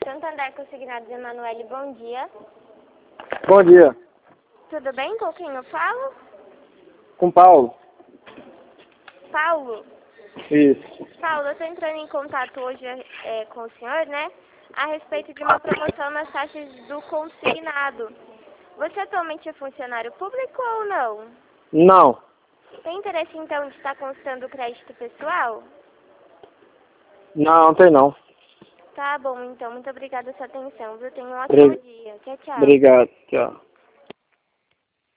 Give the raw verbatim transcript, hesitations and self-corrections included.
Santander Consignados Emanuele, bom dia. Bom dia. Tudo bem? Com quem eu falo? Com Paulo. Paulo? Isso. Paulo, eu estou entrando em contato hoje é, com o senhor, né? A respeito de uma promoção nas taxas do consignado. Você atualmente é funcionário público ou não? Não. Tem interesse então de estar constando o crédito pessoal? Não, não tem não. Tá bom, então. Muito obrigada pela sua atenção, viu? Tenha um ótimo Obri- dia. Tchau, tchau. Obrigado. Tchau.